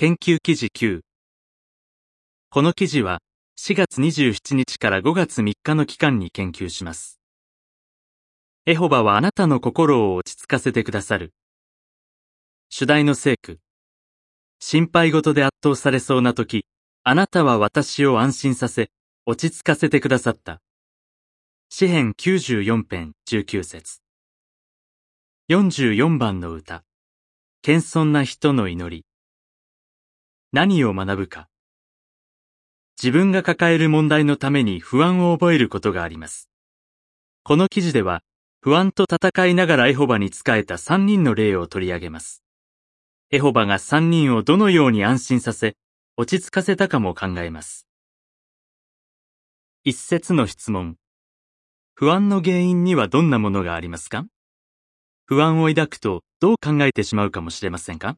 研究記事9。この記事は4月27日から5月3日の期間に研究します。エホバはあなたの心を落ち着かせてくださる。主題の聖句。心配事で圧倒されそうな時、あなたは私を安心させ、落ち着かせてくださった。詩編94編19節。44番の歌。謙遜な人の祈り。何を学ぶか。自分が抱える問題のために不安を覚えることがあります。この記事では、不安と戦いながらエホバに仕えた3人の例を取り上げます。エホバが3人をどのように安心させ、落ち着かせたかも考えます。一節の質問。不安の原因にはどんなものがありますか？不安を抱くとどう考えてしまうかもしれませんか？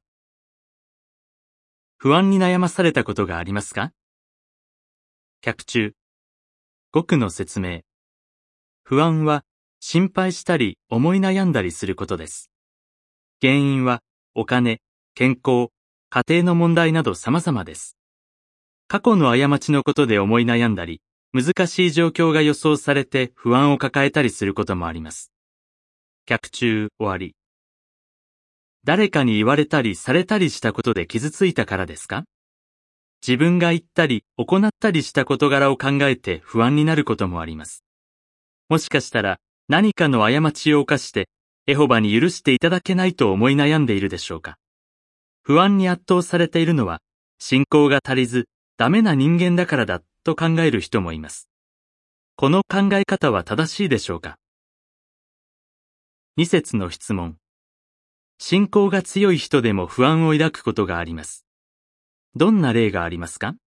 不安に悩まされたことがありますか？脚注。語句の説明。不安は心配したり思い悩んだりすることです。原因はお金、健康、家庭の問題など様々です。過去の過ちのことで思い悩んだり、難しい状況が予想されて不安を抱えたりすることもあります。脚注終わり。誰かに言われたりされたりしたことで傷ついたからですか？自分が言ったり行ったりした事柄を考えて不安になることもあります。もしかしたら何かの過ちを犯してエホバに許していただけないと思い悩んでいるでしょうか？不安に圧倒されているのは信仰が足りずダメな人間だからだと考える人もいます。この考え方は正しいでしょうか？2節の質問。信仰が強い人でも不安を抱くことがあります。どんな例がありますか？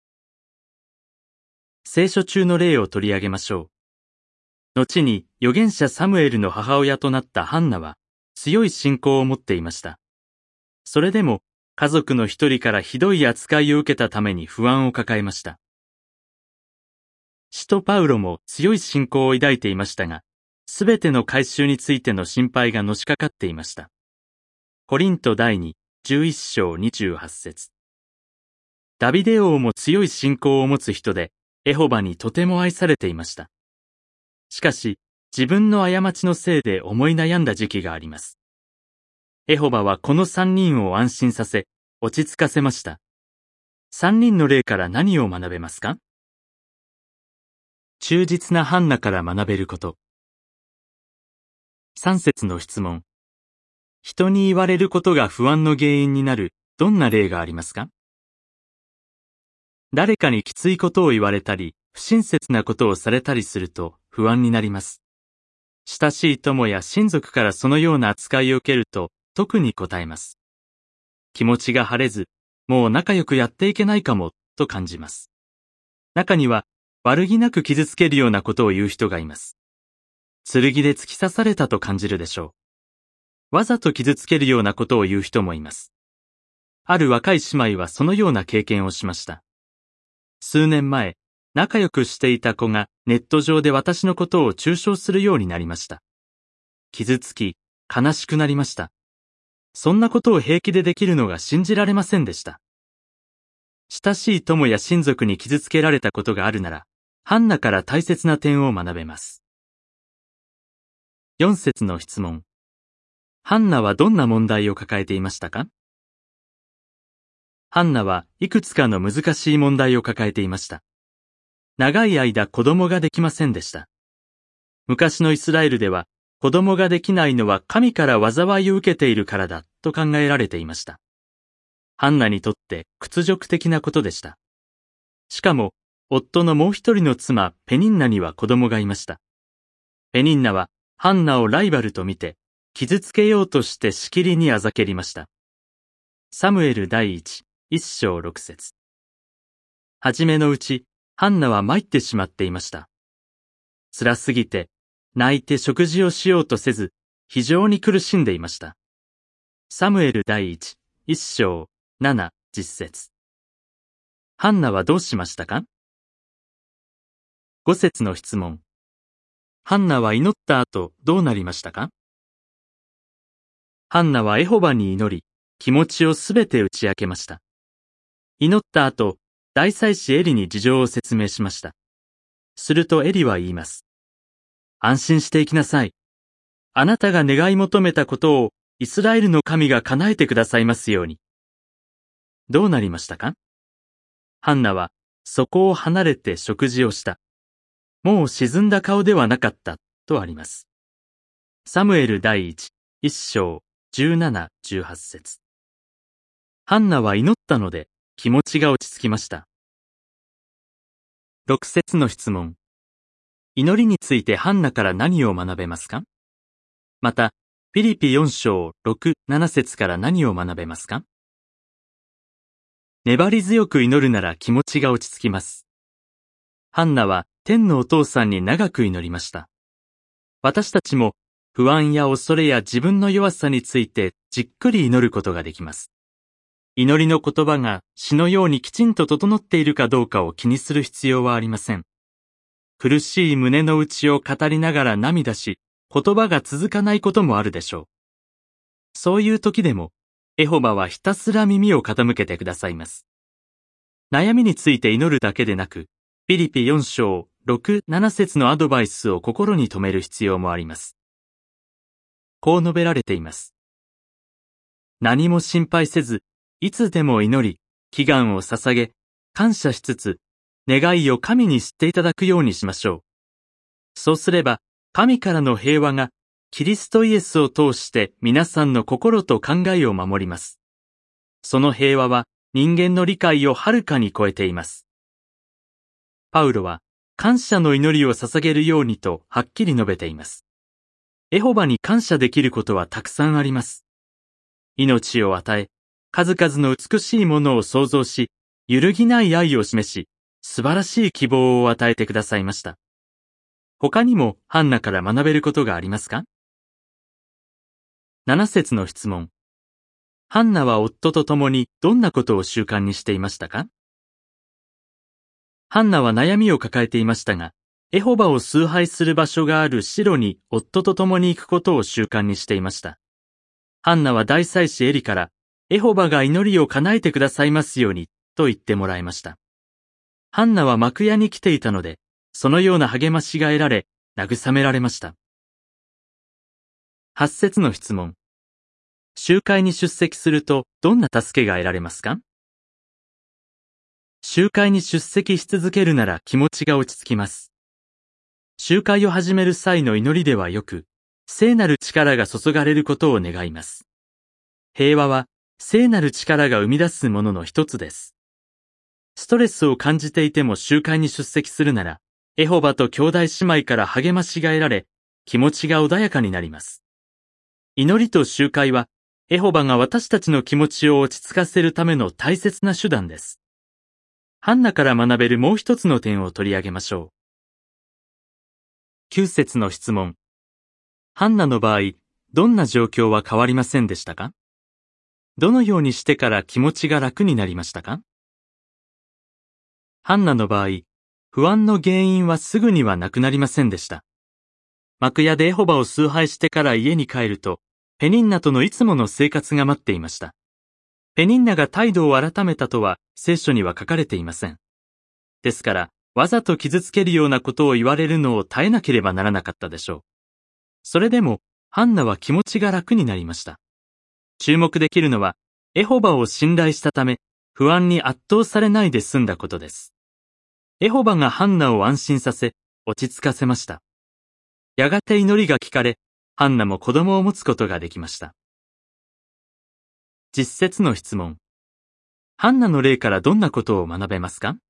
聖書中の例を取り上げましょう。後に預言者サムエルの母親となったハンナは強い信仰を持っていました。それでも家族の一人からひどい扱いを受けたために不安を抱えました。使徒パウロも強い信仰を抱いていましたが、すべての改宗についての心配がのしかかっていました。コリント第2、11章28節。ダビデ王も強い信仰を持つ人で、エホバにとても愛されていました。しかし、自分の過ちのせいで思い悩んだ時期があります。エホバはこの3人を安心させ、落ち着かせました。3人の例から何を学べますか？忠実なハンナから学べること。3節の質問。人に言われることが不安の原因になる、どんな例がありますか？誰かにきついことを言われたり、不親切なことをされたりすると不安になります。親しい友や親族からそのような扱いを受けると特に答えます。気持ちが晴れず、もう仲良くやっていけないかも、と感じます。中には、悪気なく傷つけるようなことを言う人がいます。剣で突き刺されたと感じるでしょう。わざと傷つけるようなことを言う人もいます。ある若い姉妹はそのような経験をしました。数年前、仲良くしていた子がネット上で私のことを中傷するようになりました。傷つき、悲しくなりました。そんなことを平気でできるのが信じられませんでした。親しい友や親族に傷つけられたことがあるなら、ハンナから大切な点を学べます。4節の質問。ハンナはどんな問題を抱えていましたか？ハンナはいくつかの難しい問題を抱えていました。長い間子供ができませんでした。昔のイスラエルでは子供ができないのは神から災いを受けているからだと考えられていました。ハンナにとって屈辱的なことでした。しかも夫のもう一人の妻ペニンナには子供がいました。ペニンナはハンナをライバルと見て傷つけようとしてしきりにあざけりました。サムエル第1、1章6節。はじめのうち、ハンナは参ってしまっていました。辛すぎて、泣いて食事をしようとせず、非常に苦しんでいました。サムエル第1、1章7、10節。ハンナはどうしましたか？5節の質問。ハンナは祈った後どうなりましたか？ハンナはエホバに祈り、気持ちをすべて打ち明けました。 祈った後、大祭司エリに事情を説明しました。するとエリは言います。安心していきなさい。あなたが願い求めたことをイスラエルの神が叶えてくださいますように。どうなりましたか？ハンナはそこを離れて食事をした。もう沈んだ顔ではなかったとあります。サムエル第一章17、18節。ハンナは祈ったので気持ちが落ち着きました。6節の質問。祈りについてハンナから何を学べますか？また、フィリピ4章6、7節から何を学べますか？粘り強く祈るなら気持ちが落ち着きます。ハンナは天のお父さんに長く祈りました。私たちも不安や恐れや自分の弱さについてじっくり祈ることができます。祈りの言葉が詩のようにきちんと整っているかどうかを気にする必要はありません。苦しい胸の内を語りながら涙し、言葉が続かないこともあるでしょう。そういう時でも、エホバはひたすら耳を傾けてくださいます。悩みについて祈るだけでなく、フィリピ4章6、7節のアドバイスを心に留める必要もあります。こう述べられています。何も心配せず、いつでも祈り、祈願を捧げ、感謝しつつ、願いを神に知っていただくようにしましょう。そうすれば、神からの平和が、キリストイエスを通して皆さんの心と考えを守ります。その平和は人間の理解をはるかに超えています。パウロは、感謝の祈りを捧げるようにとはっきり述べています。エホバに感謝できることはたくさんあります。命を与え、数々の美しいものを創造し、揺るぎない愛を示し、素晴らしい希望を与えてくださいました。他にもハンナから学べることがありますか？7節の質問。ハンナは夫と共にどんなことを習慣にしていましたか？ハンナは悩みを抱えていましたが、エホバを崇拝する場所があるシロに夫と共に行くことを習慣にしていました。ハンナは大祭司エリから、エホバが祈りを叶えてくださいますように、と言ってもらいました。ハンナは幕屋に来ていたので、そのような励ましが得られ、慰められました。8節の質問。集会に出席するとどんな助けが得られますか？集会に出席し続けるなら気持ちが落ち着きます。集会を始める際の祈りではよく、聖なる力が注がれることを願います。平和は聖なる力が生み出すものの一つです。ストレスを感じていても集会に出席するなら、エホバと兄弟姉妹から励ましが得られ、気持ちが穏やかになります。祈りと集会は、エホバが私たちの気持ちを落ち着かせるための大切な手段です。ハンナから学べるもう一つの点を取り上げましょう。9節の質問。ハンナの場合、どんな状況は変わりませんでしたか？どのようにしてから気持ちが楽になりましたか？ハンナの場合、不安の原因はすぐにはなくなりませんでした。幕屋でエホバを崇拝してから家に帰ると、ペニンナとのいつもの生活が待っていました。ペニンナが態度を改めたとは聖書には書かれていません。ですから、わざと傷つけるようなことを言われるのを耐えなければならなかったでしょう。それでも、ハンナは気持ちが楽になりました。注目できるのは、エホバを信頼したため、不安に圧倒されないで済んだことです。エホバがハンナを安心させ、落ち着かせました。やがて祈りが聞かれ、ハンナも子供を持つことができました。10節の質問。ハンナの例からどんなことを学べますか？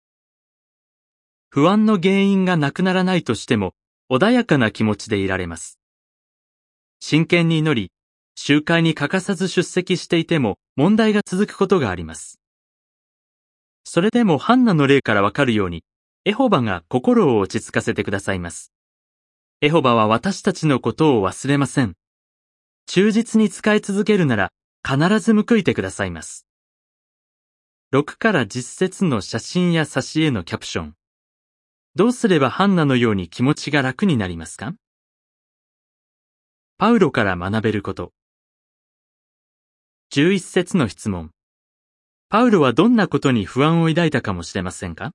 不安の原因がなくならないとしても、穏やかな気持ちでいられます。真剣に祈り、集会に欠かさず出席していても問題が続くことがあります。それでもハンナの例からわかるように、エホバが心を落ち着かせてくださいます。エホバは私たちのことを忘れません。忠実に使い続けるなら、必ず報いてくださいます。6から10節の写真や挿絵のキャプション。どうすればハンナのように気持ちが楽になりますか？パウロから学べること。11節の質問。 パウロはどんなことに不安を抱いたかもしれませんか？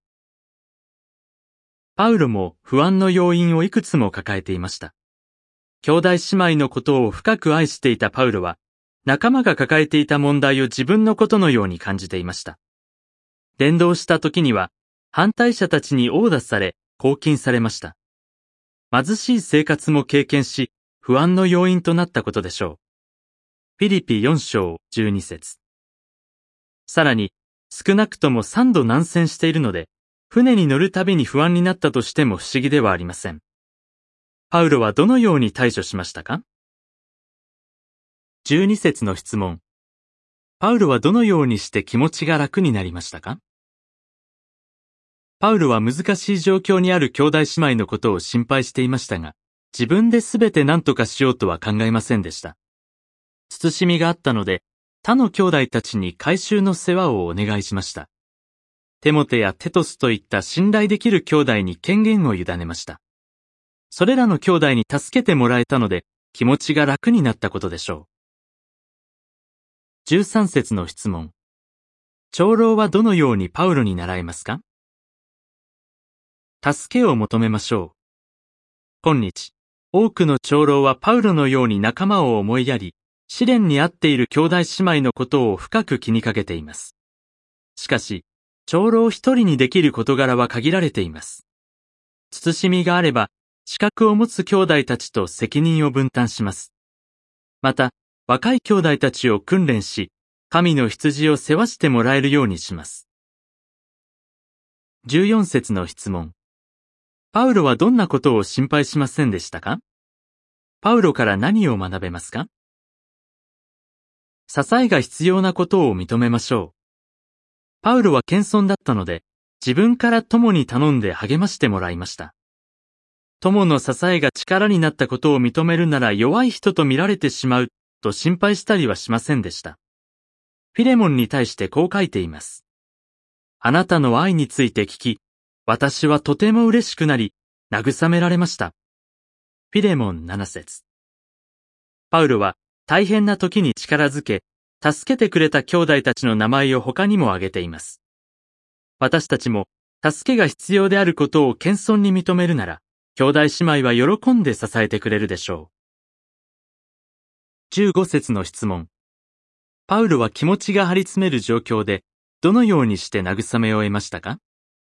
パウロも不安の要因をいくつも抱えていました。兄弟姉妹のことを深く愛していたパウロは、仲間が抱えていた問題を自分のことのように感じていました。伝道した時には、反対者たちに殴打され、拘禁されました。貧しい生活も経験し、不安の要因となったことでしょう。フィリピ4章12節。さらに、少なくとも3度難戦しているので、船に乗るたびに不安になったとしても不思議ではありません。パウロはどのように対処しましたか？ 12 節の質問。パウロはどのようにして気持ちが楽になりましたか？パウロは難しい状況にある兄弟姉妹のことを心配していましたが、自分で全て何とかしようとは考えませんでした。慎みがあったので、他の兄弟たちに改宗の世話をお願いしました。テモテやテトスといった信頼できる兄弟に権限を委ねました。それらの兄弟に助けてもらえたので、気持ちが楽になったことでしょう。13節の質問。長老はどのようにパウロに習えますか？助けを求めましょう。今日、多くの長老はパウロのように仲間を思いやり、試練に遭っている兄弟姉妹のことを深く気にかけています。しかし、長老一人にできる事柄は限られています。慎みがあれば、資格を持つ兄弟たちと責任を分担します。また、若い兄弟たちを訓練し、神の羊を世話してもらえるようにします。14節の質問。パウロはどんなことを心配しませんでしたか？パウロから何を学べますか？支えが必要なことを認めましょう。パウロは謙遜だったので、自分から友に頼んで励ましてもらいました。友の支えが力になったことを認めるなら弱い人と見られてしまうと心配したりはしませんでした。フィレモンに対してこう書いています。あなたの愛について聞き、私はとても嬉しくなり、慰められました。フィレモン7節。パウロは大変な時に力づけ、助けてくれた兄弟たちの名前を他にも挙げています。私たちも助けが必要であることを謙遜に認めるなら、兄弟姉妹は喜んで支えてくれるでしょう。15節の質問。パウロは気持ちが張り詰める状況で、どのようにして慰めを得ましたか？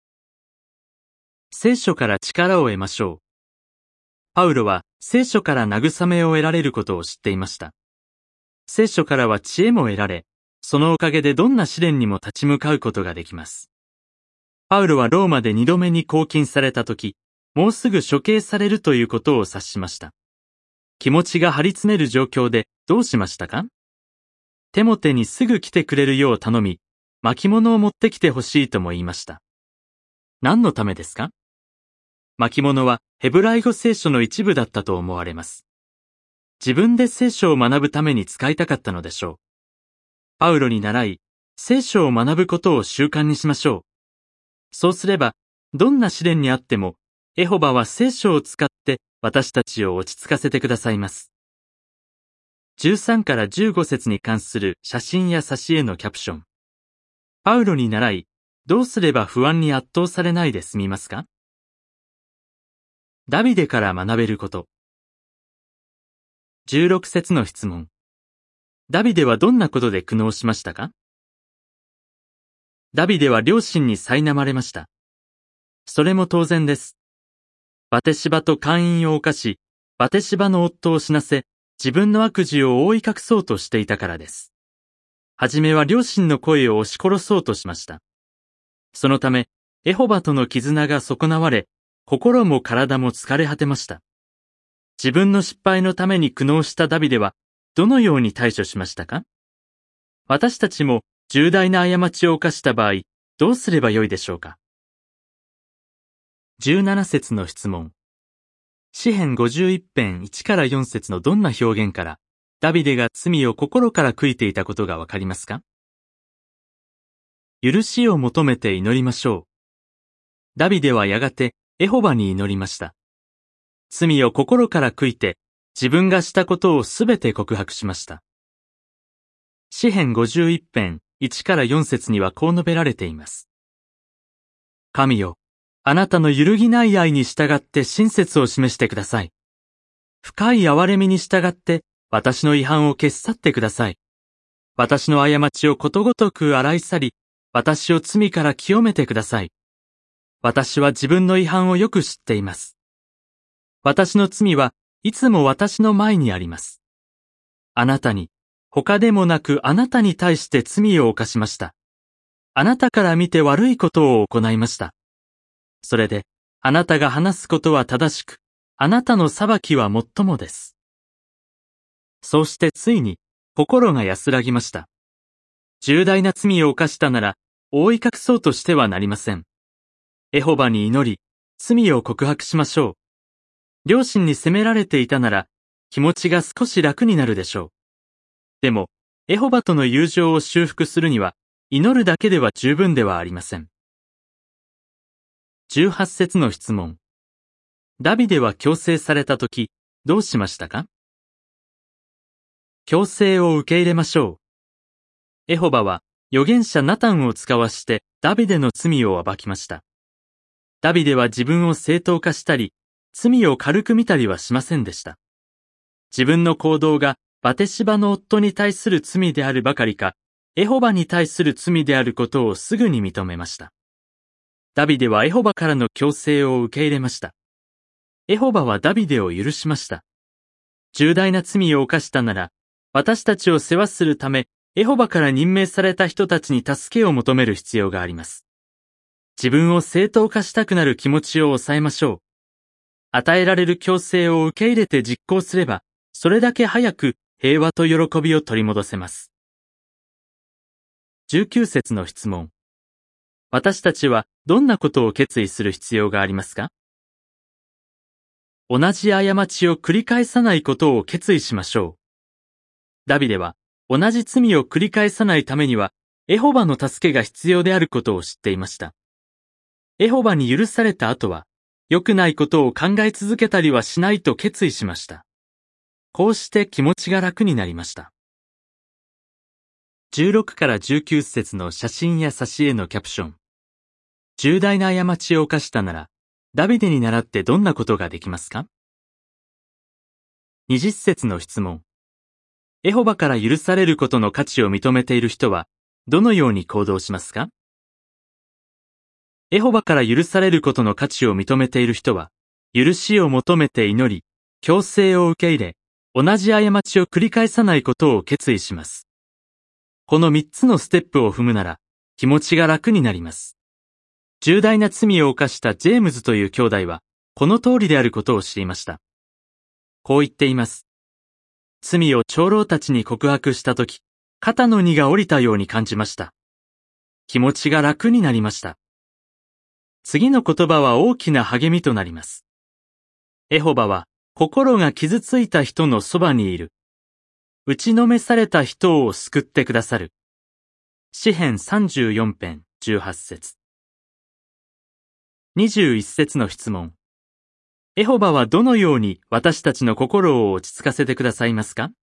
聖書から力を得ましょう。パウロは聖書から慰めを得られることを知っていました。聖書からは知恵も得られ、そのおかげでどんな試練にも立ち向かうことができます。パウロはローマで2度目に拘禁されたとき、もうすぐ処刑されるということを察しました。気持ちが張り詰める状況でどうしましたか？テモテにすぐ来てくれるよう頼み、巻物を持ってきてほしいとも言いました。何のためですか？巻物はヘブライ語聖書の一部だったと思われます。自分で聖書を学ぶために使いたかったのでしょう。パウロに習い、聖書を学ぶことを習慣にしましょう。そうすれば、どんな試練にあっても、エホバは聖書を使って私たちを落ち着かせてくださいます。13から15節に関する写真や挿絵のキャプション。パウロに習い、どうすれば不安に圧倒されないで済みますか？ダビデから学べること。16節の質問。ダビデはどんなことで苦悩しましたか？ダビデは両親に苛まれました。それも当然です。バテシバと姦淫を犯し、バテシバの夫を死なせ、自分の悪事を覆い隠そうとしていたからです。はじめは両親の声を押し殺そうとしました。そのため、エホバとの絆が損なわれ、心も体も疲れ果てました。自分の失敗のために苦悩したダビデは、どのように対処しましたか？私たちも重大な過ちを犯した場合、どうすればよいでしょうか？17節の質問。詩編51編1から4節のどんな表現から、ダビデが罪を心から悔いていたことがわかりますか？許しを求めて祈りましょう。ダビデはやがてエホバに祈りました。罪を心から悔いて、自分がしたことをすべて告白しました。詩編51編 1から4節にはこう述べられています。神よ、あなたの揺るぎない愛に従って親切を示してください。深い憐れみに従って私の違反を消し去ってください。私の過ちをことごとく洗い去り、私を罪から清めてください。私は自分の違反をよく知っています。私の罪はいつも私の前にあります。あなたに、他でもなくあなたに対して罪を犯しました。あなたから見て悪いことを行いました。それで、あなたが話すことは正しく、あなたの裁きは最もです。そうしてついに、心が安らぎました。重大な罪を犯したなら、覆い隠そうとしてはなりません。エホバに祈り、罪を告白しましょう。両親に責められていたなら、気持ちが少し楽になるでしょう。でも、エホバとの友情を修復するには、祈るだけでは十分ではありません。18節の質問。ダビデは強制されたとき、どうしましたか？強制を受け入れましょう。エホバは預言者ナタンを使わしてダビデの罪を暴きました。ダビデは自分を正当化したり、罪を軽く見たりはしませんでした。自分の行動がバテシバの夫に対する罪であるばかりか、エホバに対する罪であることをすぐに認めました。ダビデはエホバからの強制を受け入れました。エホバはダビデを許しました。重大な罪を犯したなら、私たちを世話するため、エホバから任命された人たちに助けを求める必要があります。自分を正当化したくなる気持ちを抑えましょう。与えられる強制を受け入れて実行すれば、それだけ早く平和と喜びを取り戻せます。19節の質問。私たちはどんなことを決意する必要がありますか？同じ過ちを繰り返さないことを決意しましょう。ダビデは同じ罪を繰り返さないためには、エホバの助けが必要であることを知っていました。エホバに許された後は、良くないことを考え続けたりはしないと決意しました。こうして気持ちが楽になりました。16から19節の写真や挿絵のキャプション。重大な過ちを犯したなら、ダビデに倣ってどんなことができますか？ 20 節の質問。エホバから許されることの価値を認めている人は、どのように行動しますか？エホバから許されることの価値を認めている人は、許しを求めて祈り、強制を受け入れ、同じ過ちを繰り返さないことを決意します。この3つのステップを踏むなら、気持ちが楽になります。重大な罪を犯したジェームズという兄弟は、この通りであることを知りました。こう言っています。罪を長老たちに告白したとき、肩の荷が下りたように感じました。気持ちが楽になりました。次の言葉は大きな励みとなります。エホバは、心が傷ついた人のそばにいる。打ちのめされた人を救ってくださる。詩編34編18節。21節の質問。エホバはどのように私たちの心を落ち着かせてくださいますか？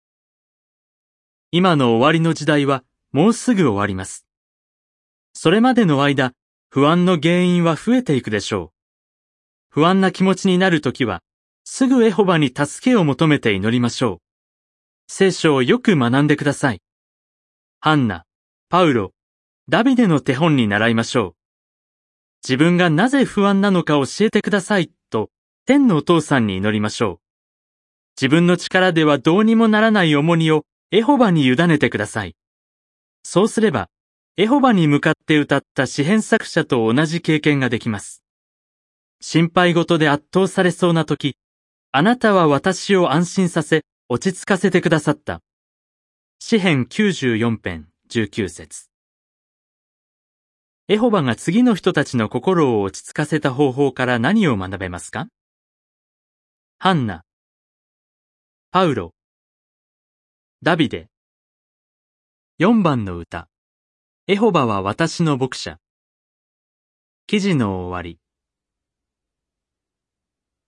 今の終わりの時代はもうすぐ終わります。それまでの間、不安の原因は増えていくでしょう。不安な気持ちになるときは、すぐエホバに助けを求めて祈りましょう。聖書をよく学んでください。ハンナ、パウロ、ダビデの手本に習いましょう。自分がなぜ不安なのか教えてくださいと、天のお父さんに祈りましょう。自分の力ではどうにもならない重荷をエホバに委ねてください。そうすれば、エホバに向かって歌った詩編作者と同じ経験ができます。心配事で圧倒されそうな時、あなたは私を安心させ、落ち着かせてくださった。詩編94編19節。エホバが次の人たちの心を落ち着かせた方法から何を学べますか？ハンナ、パウロ、ダビデ。4番の歌。エホバは私の牧者。記事の終わり。